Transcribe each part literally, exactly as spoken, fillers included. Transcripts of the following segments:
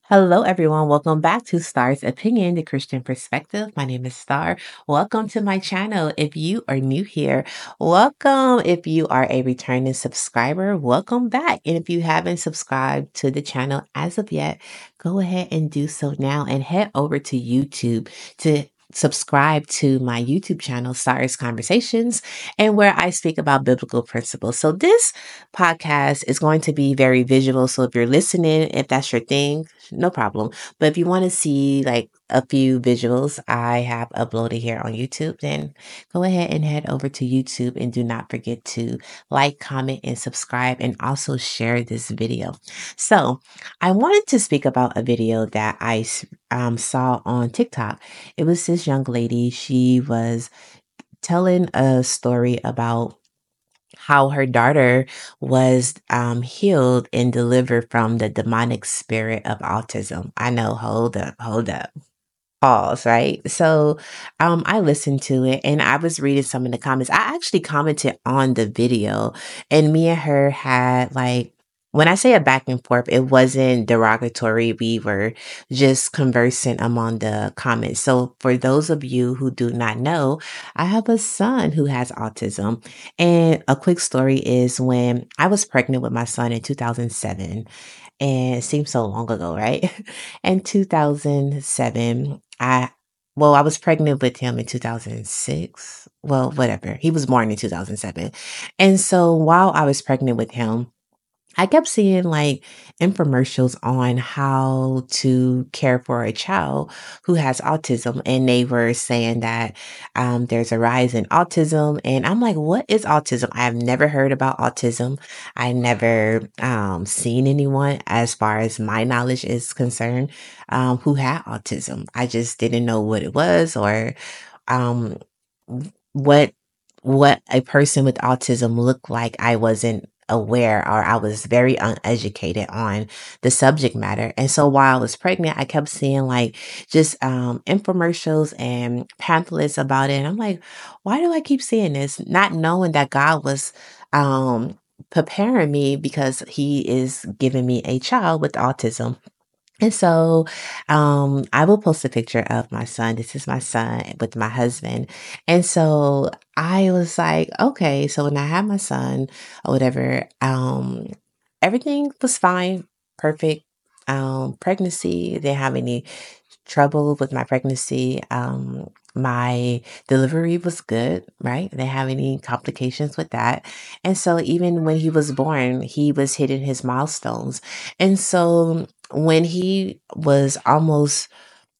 Hello, everyone. Welcome back to Star's Opinion, the Christian Perspective. My name is Star. Welcome to my channel. If you are new here, welcome. If you are a returning subscriber, welcome back. And if you haven't subscribed to the channel as of yet, go ahead and do so now and head over to YouTube to subscribe to my YouTube channel, Star's Conversations, and where I speak about biblical principles. So this podcast is going to be very visual. So if you're listening, if that's your thing, no problem. But if you want to see like a few visuals I have uploaded here on YouTube, then go ahead and head over to YouTube and do not forget to like, comment, and subscribe, and also share this video. So I wanted to speak about a video that I um, saw on TikTok. It was this young lady. She was telling a story about how her daughter was um, healed and delivered from the demonic spirit of autism. I know, hold up, hold up. Pause, right? So um, I listened to it and I was reading some of the comments. I actually commented on the video, and me and her had like, when I say a back and forth, it wasn't derogatory. We were just conversing among the comments. So for those of you who do not know, I have a son who has autism. And a quick story is when I was pregnant with my son in two thousand seven, and it seems so long ago, right? In two thousand seven, I well, I was pregnant with him in two thousand six. Well, whatever. He was born in two thousand seven. And so while I was pregnant with him, I kept seeing like infomercials on how to care for a child who has autism. And they were saying that um, there's a rise in autism. And I'm like, what is autism? I've never heard about autism. I never um, seen anyone, as far as my knowledge is concerned, um, who had autism. I just didn't know what it was, or um, what what a person with autism looked like. I wasn't aware, or I was very uneducated on the subject matter. And so while I was pregnant, I kept seeing like just um infomercials and pamphlets about it. And I'm like, why do I keep seeing this? Not knowing that God was um preparing me because he is giving me a child with autism. And so, um, I will post a picture of my son. This is my son with my husband. And so I was like, okay, so when I had my son or whatever, um, everything was fine, perfect. Um, pregnancy, didn't have any trouble with my pregnancy. Um, my delivery was good, right? Didn't have any complications with that. And so even when he was born, he was hitting his milestones. And so when he was almost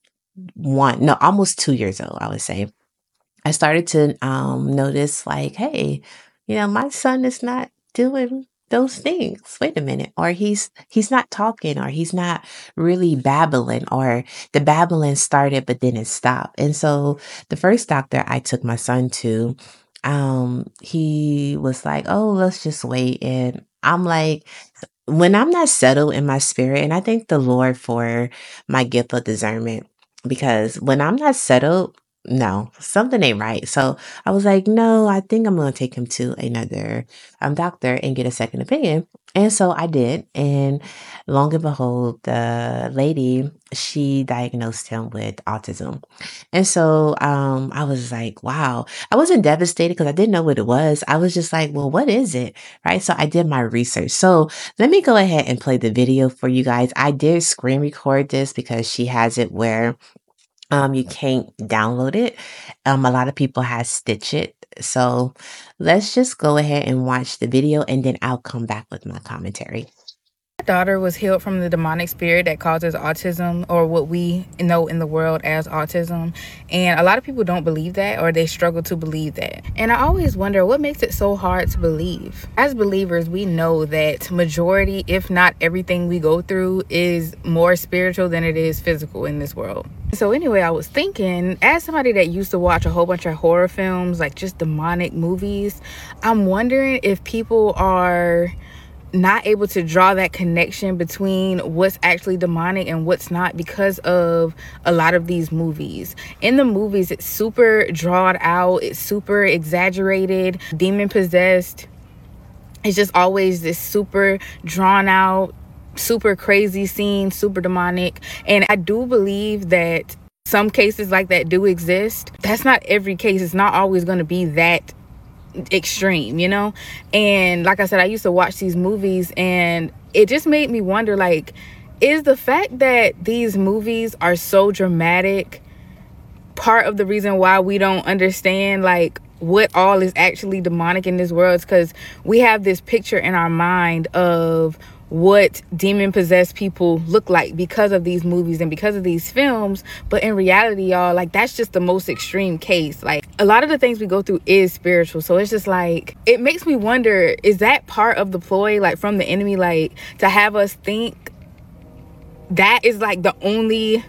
one, no, almost two years old, I would say, I started to um, notice like, hey, you know, my son is not doing those things. Wait a minute. Or he's he's not talking, or he's not really babbling, or the babbling started but then it stopped. And so the first doctor I took my son to, um, he was like, oh, let's just wait. And I'm like, when I'm not settled in my spirit, and I thank the Lord for my gift of discernment, because when I'm not settled, no, something ain't right. So I was like, no, I think I'm going to take him to another um, doctor and get a second opinion. And so I did. And long and behold, the lady, she diagnosed him with autism. And so um, I was like, wow. I wasn't devastated because I didn't know what it was. I was just like, well, what is it? Right. So I did my research. So let me go ahead and play the video for you guys. I did screen record this because she has it where um, you can't download it. Um, a lot of people have Stitch It. So let's just go ahead and watch the video, and then I'll come back with my commentary. My daughter was healed from the demonic spirit that causes autism, or what we know in the world as autism. And a lot of people don't believe that, or they struggle to believe that. And I always wonder what makes it so hard to believe. As believers, we know that majority, if not everything we go through, is more spiritual than it is physical in this world. So anyway, I was thinking, as somebody that used to watch a whole bunch of horror films, like just demonic movies, I'm wondering if people are not able to draw that connection between what's actually demonic and what's not because of a lot of these movies. In the movies, it's super drawn out, it's super exaggerated, demon possessed. It's just always this super drawn out super crazy scenes, super demonic. And I do believe that some cases like that do exist. That's not every case. It's not always going to be that extreme, you know? And like I said, I used to watch these movies, and it just made me wonder, like, is the fact that these movies are so dramatic part of the reason why we don't understand, like, what all is actually demonic in this world? Is because we have this picture in our mind of what demon possessed people look like because of these movies and because of these films. But in reality, y'all, like, that's just the most extreme case. Like, a lot of the things we go through is spiritual. So it's just like, it makes me wonder, is that part of the ploy, like, from the enemy, like, to have us think that is like the only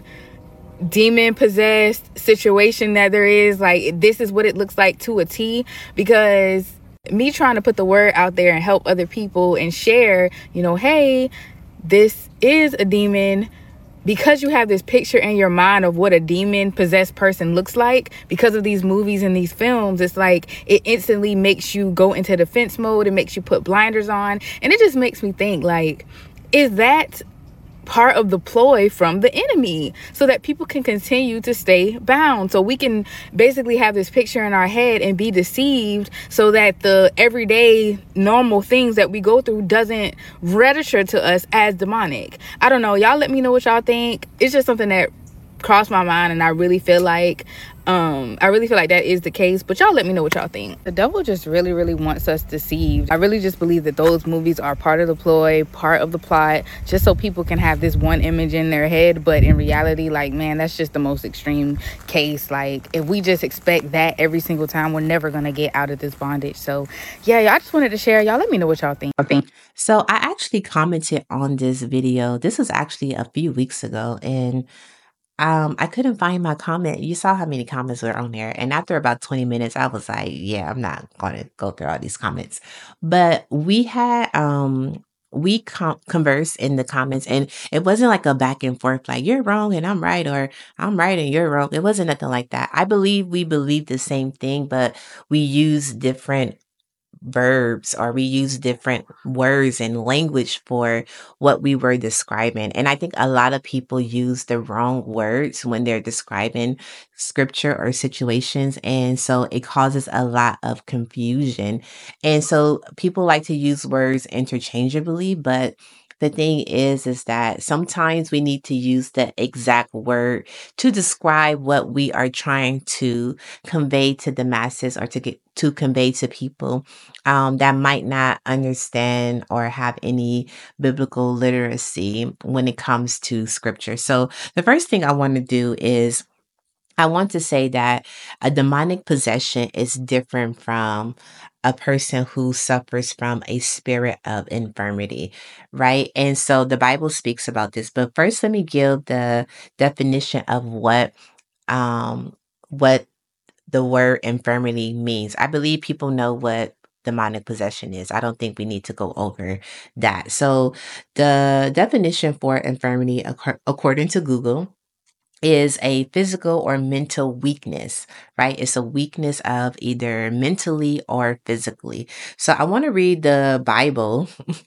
demon possessed situation that there is? Like, this is what it looks like to a T? Because me trying to put the word out there and help other people and share, you know, hey, this is a demon, because you have this picture in your mind of what a demon possessed person looks like because of these movies and these films, it's like it instantly makes you go into defense mode. It makes you put blinders on, and it just makes me think, like, is that part of the ploy from the enemy so that people can continue to stay bound, so we can basically have this picture in our head and be deceived, so that the everyday normal things that we go through doesn't register to us as demonic? I don't know, y'all let me know what y'all think. It's just something that crossed my mind, and I really feel like um I really feel like that is the case, but y'all let me know what y'all think. The devil just really really wants us deceived. I really just believe that those movies are part of the ploy, part of the plot, just so people can have this one image in their head. But in reality, like, man, that's just the most extreme case. Like, if we just expect that every single time, we're never gonna get out of this bondage. So yeah, y'all, I just wanted to share. Y'all let me know what y'all think. Okay. So I actually commented on this video. This was actually a few weeks ago, and Um, I couldn't find my comment. You saw how many comments were on there. And after about twenty minutes, I was like, yeah, I'm not going to go through all these comments. But we had, um, we com- conversed in the comments, and it wasn't like a back and forth, like you're wrong and I'm right, or I'm right and you're wrong. It wasn't nothing like that. I believe we believe the same thing, but we use different verbs, or we use different words and language for what we were describing. And I think a lot of people use the wrong words when they're describing scripture or situations. And so it causes a lot of confusion. And so people like to use words interchangeably, but the thing is, is that sometimes we need to use the exact word to describe what we are trying to convey to the masses, or to get to convey to people um, that might not understand or have any biblical literacy when it comes to scripture. So the first thing I want to do is I want to say that a demonic possession is different from a person who suffers from a spirit of infirmity, right? And so the Bible speaks about this. But first, let me give the definition of what um what the word infirmity means. I believe people know what demonic possession is. I don't think we need to go over that. So the definition for infirmity, ac- according to Google, is a physical or mental weakness, right? It's a weakness of either mentally or physically. So I want to read the Bible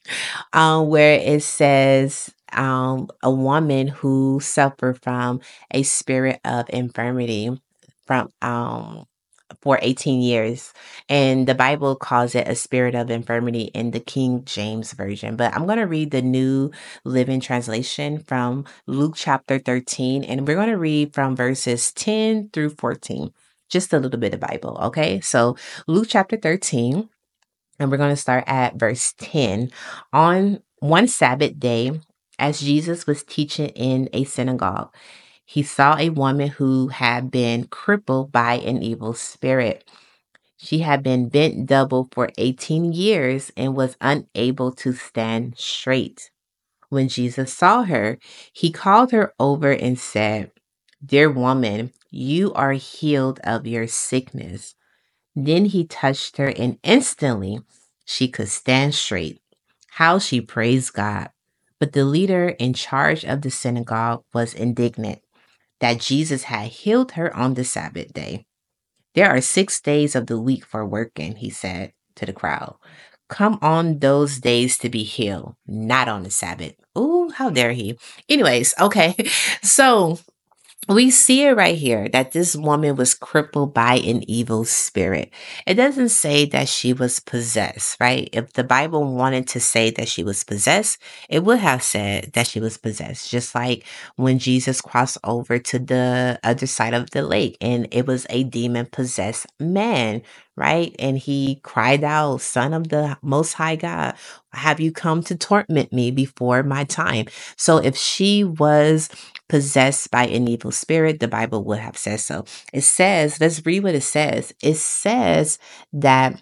um, where it says um, a woman who suffered from a spirit of infirmity from um, for eighteen years. And the Bible calls it a spirit of infirmity in the King James Version. But I'm going to read the New Living Translation from Luke chapter thirteen. And we're going to read from verses ten through fourteen. Just a little bit of Bible, okay? So Luke chapter thirteen, and we're going to start at verse ten. On one Sabbath day, as Jesus was teaching in a synagogue, he saw a woman who had been crippled by an evil spirit. She had been bent double for eighteen years and was unable to stand straight. When Jesus saw her, he called her over and said, "Dear woman, you are healed of your sickness." Then he touched her, and instantly she could stand straight. How she praised God. But the leader in charge of the synagogue was indignant that Jesus had healed her on the Sabbath day. "There are six days of the week for working," he said to the crowd. "Come on those days to be healed, not on the Sabbath." Ooh, how dare he? Anyways, okay. So we see it right here that this woman was crippled by an evil spirit. It doesn't say that she was possessed, right? If the Bible wanted to say that she was possessed, it would have said that she was possessed, just like when Jesus crossed over to the other side of the lake and it was a demon possessed man, right? And he cried out, Son of the Most High God, have you come to torment me before my time? So if she was possessed by an evil spirit, the Bible would have said so. It says, let's read what it says. It says that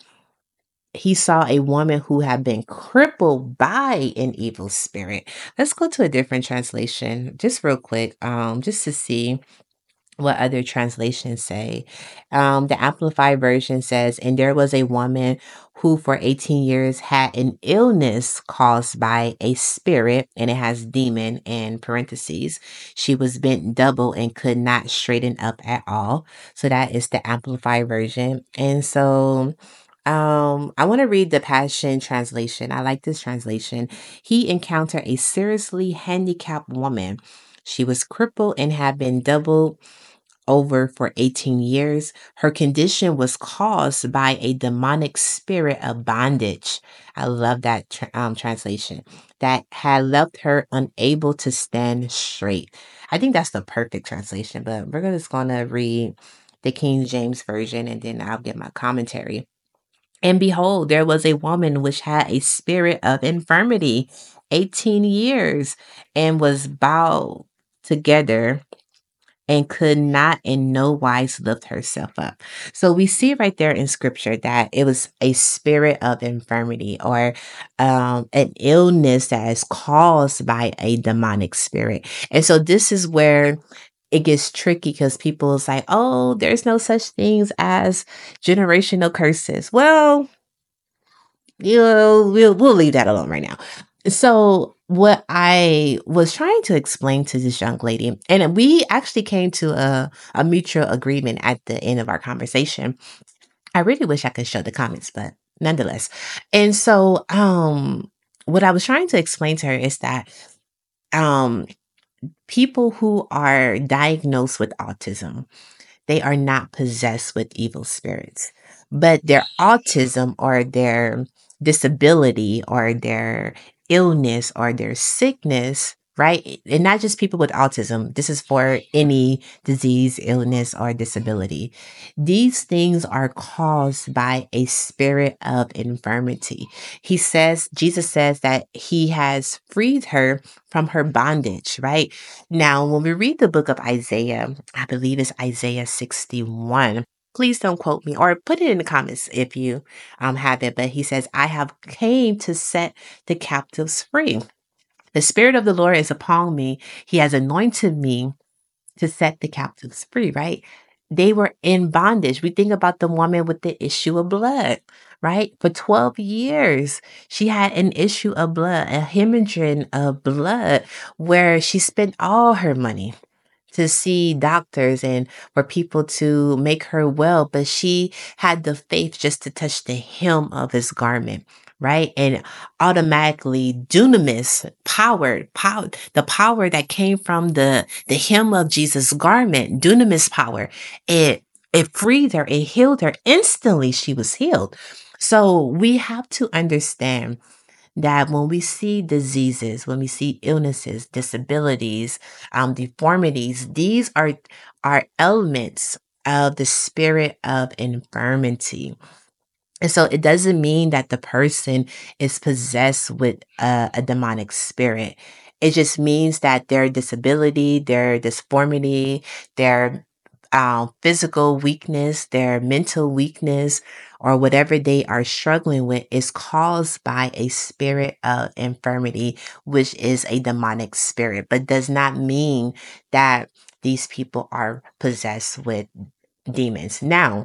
he saw a woman who had been crippled by an evil spirit. Let's go to a different translation just real quick, um, just to see what other translations say. Um, the Amplified Version says, and there was a woman who for eighteen years had an illness caused by a spirit, and it has demon in parentheses. She was bent double and could not straighten up at all. So that is the Amplified Version. And so um, I want to read the Passion Translation. I like this translation. He encountered a seriously handicapped woman. She was crippled and had been doubled over for eighteen years. Her condition was caused by a demonic spirit of bondage. I love that tra- um, translation. That had left her unable to stand straight. I think that's the perfect translation, but we're just going to read the King James Version and then I'll get my commentary. And behold, there was a woman which had a spirit of infirmity eighteen years and was bowed together and could not in no wise lift herself up. So we see right there in scripture that it was a spirit of infirmity or um, an illness that is caused by a demonic spirit. And so this is where it gets tricky because people is like, oh, there's no such things as generational curses. Well, you know, we'll we'll leave that alone right now. So what I was trying to explain to this young lady, and we actually came to a, a mutual agreement at the end of our conversation. I really wish I could show the comments, but nonetheless. And so um what I was trying to explain to her is that um people who are diagnosed with autism, they are not possessed with evil spirits, but their autism or their disability or their illness or their sickness, right? And not just people with autism. This is for any disease, illness, or disability. These things are caused by a spirit of infirmity. He says, Jesus says that he has freed her from her bondage, right? Now, when we read the book of Isaiah, I believe it's Isaiah sixty-one. Please don't quote me or put it in the comments if you um, have it. But he says, I have came to set the captives free. The Spirit of the Lord is upon me. He has anointed me to set the captives free, right? They were in bondage. We think about the woman with the issue of blood, right? For twelve years, she had an issue of blood, a hemorrhaging of blood, where she spent all her money to see doctors and for people to make her well, but she had the faith just to touch the hem of his garment, right? And automatically dunamis, power, power, the power that came from the, the hem of Jesus' garment, dunamis power, it, it freed her, it healed her. Instantly she was healed. So we have to understand that when we see diseases, when we see illnesses, disabilities, um, deformities, these are, are elements of the spirit of infirmity. And so it doesn't mean that the person is possessed with a, a demonic spirit. It just means that their disability, their disformity, their um, physical weakness, their mental weakness, or whatever they are struggling with is caused by a spirit of infirmity, which is a demonic spirit, but does not mean that these people are possessed with demons. Now,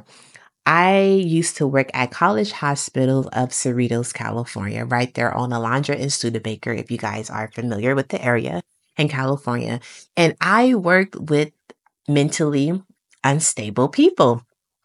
I used to work at College Hospital of Cerritos, California, right there on Alondra and Studebaker, if you guys are familiar with the area in California. And I worked with mentally unstable people.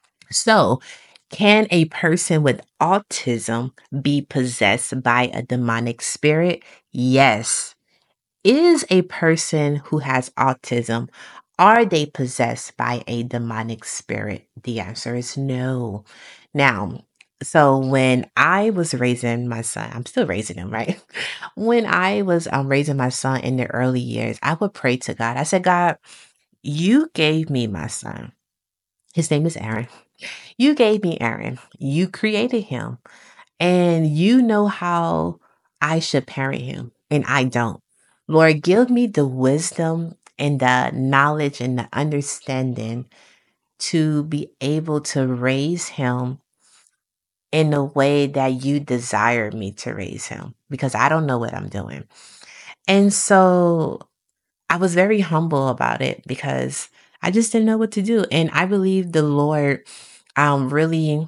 So, can a person with autism be possessed by a demonic spirit? Yes. Is a person who has autism, are they possessed by a demonic spirit? The answer is no. Now, so when I was raising my son, I'm still raising him, right? When I was um, raising my son in the early years, I would pray to God. I said, God, you gave me my son. His name is Aaron. You gave me Aaron. You created him. And you know how I should parent him, and I don't. Lord, give me the wisdom and the knowledge and the understanding to be able to raise him in the way that you desire me to raise him, because I don't know what I'm doing. And so I was very humble about it because I just didn't know what to do. And I believe the Lord um really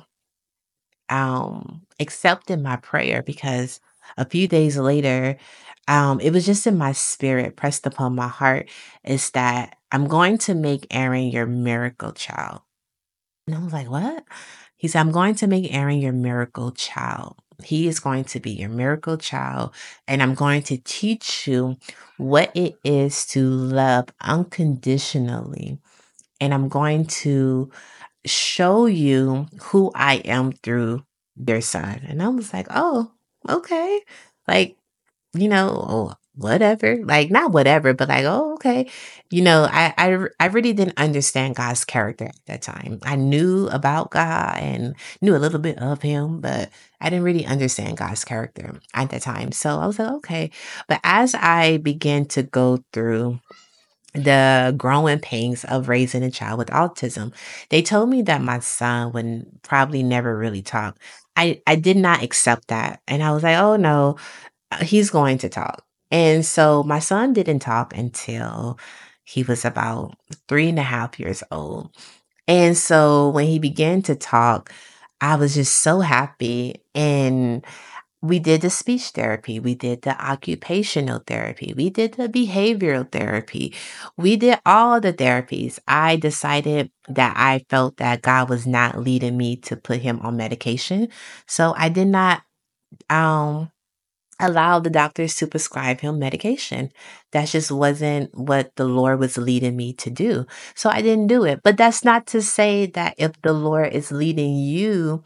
um accepted my prayer, because a few days later, um it was just in my spirit, pressed upon my heart, is that I'm going to make Aaron your miracle child. And I was like, what? He said, I'm going to make Aaron your miracle child. He is going to be your miracle child, and I'm going to teach you what it is to love unconditionally, and I'm going to show you who I am through their son. And I was like, oh, okay. Like, you know, oh, whatever. Like, not whatever, but like, oh, okay. You know, I, I, I really didn't understand God's character at that time. I knew about God and knew a little bit of him, but I didn't really understand God's character at that time. So I was like, okay. But as I began to go through the growing pains of raising a child with autism, they told me that my son would probably never really talk. I, I did not accept that. And I was like, oh no, uh, he's going to talk. And so my son didn't talk until he was about three and a half years old. And so when he began to talk, I was just so happy. And we did the speech therapy. We did the occupational therapy. We did the behavioral therapy. We did all the therapies. I decided that I felt that God was not leading me to put him on medication. So I did not um, allow the doctors to prescribe him medication. That just wasn't what the Lord was leading me to do. So I didn't do it. But that's not to say that if the Lord is leading you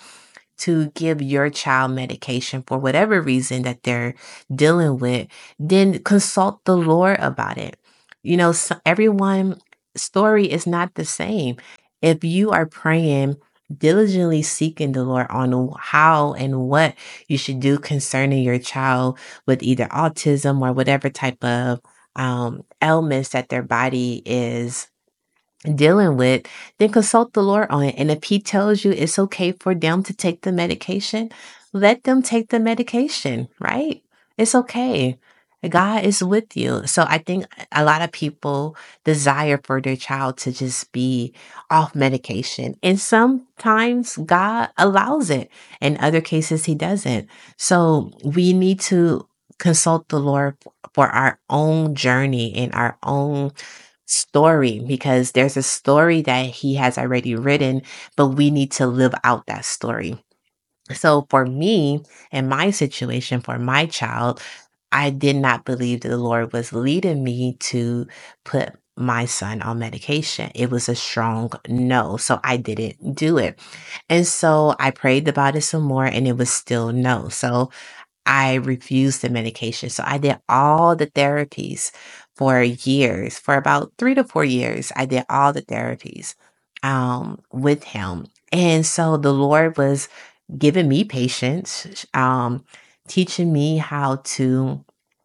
to give your child medication for whatever reason that they're dealing with, then consult the Lord about it. You know, so everyone's story is not the same. If you are praying, diligently seeking the Lord on how and what you should do concerning your child with either autism or whatever type of um, ailments that their body is dealing with, then consult the Lord on it. And if He tells you it's okay for them to take the medication, let them take the medication, right? It's okay. God is with you. So I think a lot of people desire for their child to just be off medication. And sometimes God allows it. In other cases, He doesn't. So we need to consult the Lord for our own journey and our own story, because there's a story that he has already written, but we need to live out that story. So for me, in my situation, for my child, I did not believe that the Lord was leading me to put my son on medication. It was a strong no. So I didn't do it. And so I prayed about it some more, and it was still no. So I refused the medication. So I did all the therapies for years, for about three to four years. I did all the therapies um, with him. And so the Lord was giving me patience, um, teaching me how to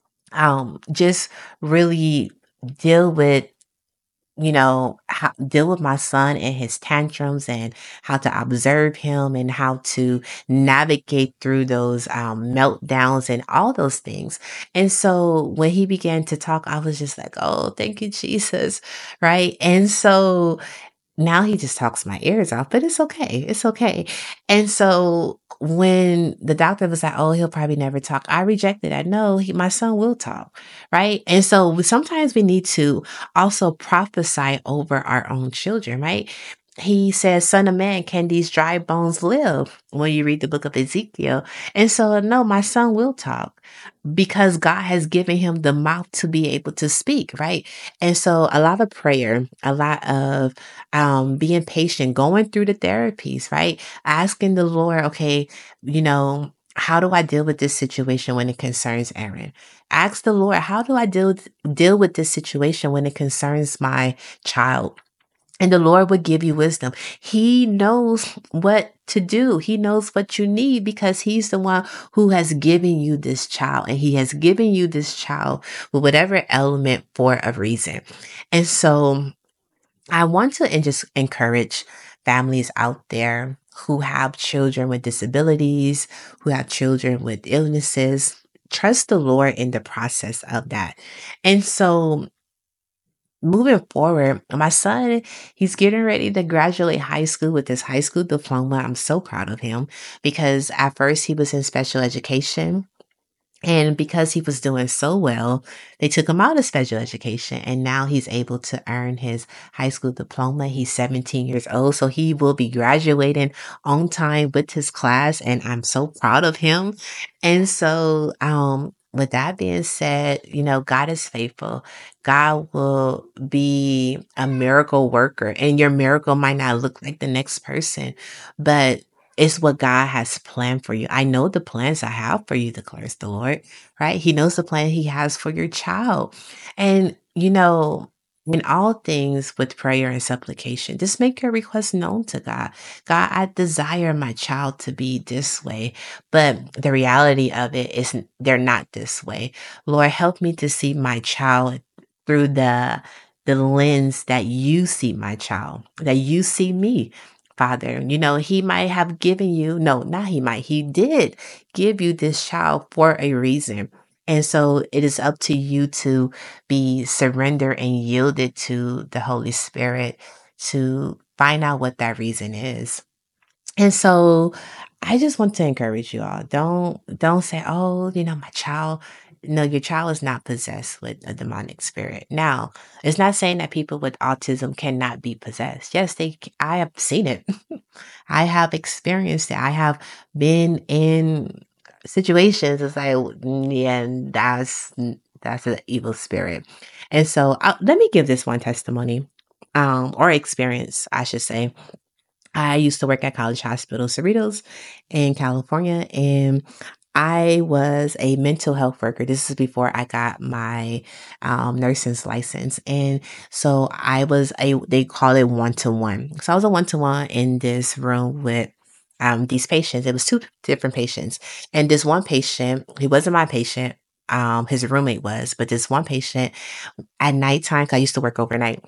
um, just really deal with, you know, how deal with my son and his tantrums, and how to observe him, and how to navigate through those um, meltdowns and all those things. And so when he began to talk, I was just like, oh, thank you, Jesus. Right. And so now he just talks my ears off, but it's okay. It's okay. And so when the doctor was like, oh, he'll probably never talk, I rejected that. No, he, my son will talk. Right. And so we, sometimes we need to also prophesy over our own children. Right. he says, Son of man, can these dry bones live? When you read the book of Ezekiel. And so, no, my son will talk because God has given him the mouth to be able to speak, right? And so, a lot of prayer, a lot of um, being patient, going through the therapies, right? Asking the Lord, okay, you know, how do I deal with this situation when it concerns Aaron? Ask the Lord, how do I deal deal with this situation when it concerns my child? And the Lord will give you wisdom. He knows what to do. He knows what you need because He's the one who has given you this child. And He has given you this child with whatever element for a reason. And so I want to en- just encourage families out there who have children with disabilities, who have children with illnesses. Trust the Lord in the process of that. And so moving forward, my son, he's getting ready to graduate high school with his high school diploma. I'm so proud of him because at first he was in special education. And because he was doing so well, they took him out of special education and now he's able to earn his high school diploma. He's seventeen years old, so he will be graduating on time with his class and I'm so proud of him. And so, um, with that being said, you know, God is faithful. God will be a miracle worker and your miracle might not look like the next person, but it's what God has planned for you. I know the plans I have for you, declares the Lord, right? He knows the plan He has for your child. And, you know, in all things with prayer and supplication, just make your request known to God. God, I desire my child to be this way, but the reality of it is they're not this way. Lord, help me to see my child through the the lens that you see my child, that you see me. Father, you know, He might have given you, no, not He might, He did give you this child for a reason. And so it is up to you to be surrendered and yielded to the Holy Spirit to find out what that reason is. And so I just want to encourage you all. Don't don't say, "Oh, you know, my child." No, your child is not possessed with a demonic spirit. Now, it's not saying that people with autism cannot be possessed. Yes, they c- I have seen it. I have experienced it. I have been in situations. It's like, "Mm, yeah, and that's that's an evil spirit." And so, uh, let me give this one testimony, um, or experience, I should say. I used to work at College Hospital Cerritos in California, and I was a mental health worker. This is before I got my um, nursing's license, and so I was a they call it one to one. So I was a one to one in this room with um, these patients. It was two different patients, and this one patient, he wasn't my patient. Um, his roommate was, but this one patient at nighttime, 'cause I used to work overnight,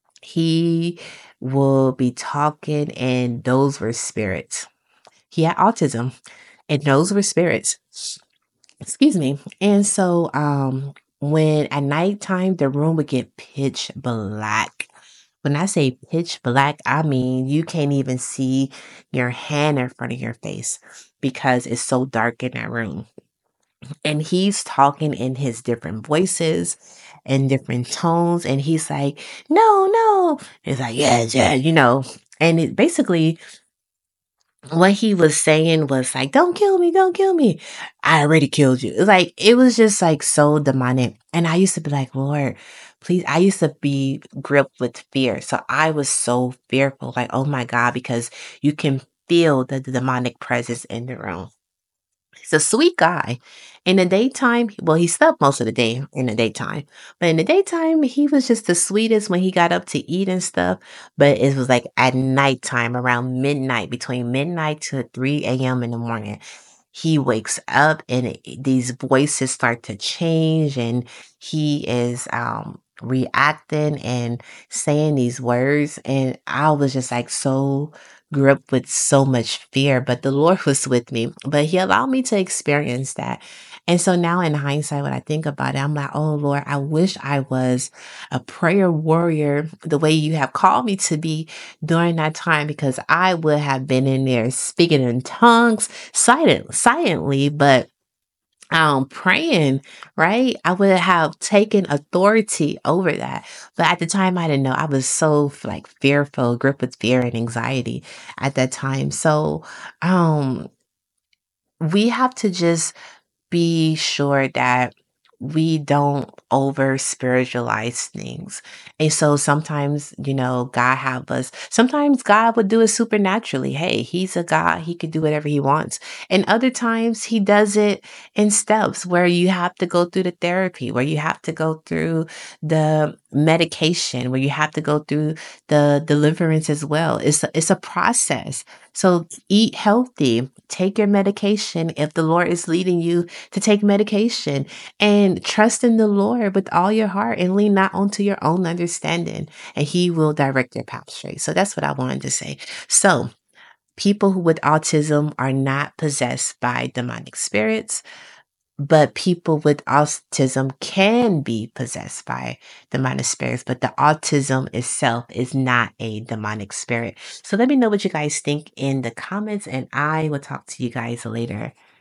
he will be talking, and those were spirits. He had autism, and those were spirits. Excuse me. And so, um, when at nighttime, the room would get pitch black. When I say pitch black, I mean you can't even see your hand in front of your face because it's so dark in that room. And he's talking in his different voices and different tones. And he's like, no, no. He's like, yes, yeah, you know. And it basically, what he was saying was like, don't kill me, don't kill me. I already killed you. Like, it was just like so demonic. And I used to be like, Lord, please. I used to be gripped with fear. So I was so fearful, like, oh my God, because you can feel the, the demonic presence in the room. He's a sweet guy. In the daytime, well, he slept most of the day in the daytime. But in the daytime, he was just the sweetest when he got up to eat and stuff. But it was like at nighttime, around midnight, between midnight to three a m in the morning, he wakes up and it, these voices start to change and he is um reacting and saying these words. And I was just like so gripped with so much fear, but the Lord was with me. But He allowed me to experience that. And so now in hindsight, when I think about it, I'm like, oh Lord, I wish I was a prayer warrior the way you have called me to be during that time, because I would have been in there speaking in tongues silent, silently, but um praying, right? I would have taken authority over that. But at the time I didn't know. I was so like fearful, gripped with fear and anxiety at that time. So um we have to just be sure that we don't over spiritualize things. And so sometimes, you know, God have us, sometimes God would do it supernaturally. Hey, he's a God, he could do whatever he wants. And other times he does it in steps where you have to go through the therapy, where you have to go through the medication, where you have to go through the deliverance as well. It's a, it's a process. So eat healthy, take your medication if the Lord is leading you to take medication, and trust in the Lord with all your heart and lean not onto your own understanding, and he will direct your path straight. So that's what I wanted to say. So people who with autism are not possessed by demonic spirits, but people with autism can be possessed by demonic spirits, but the autism itself is not a demonic spirit. So let me know what you guys think in the comments, and I will talk to you guys later.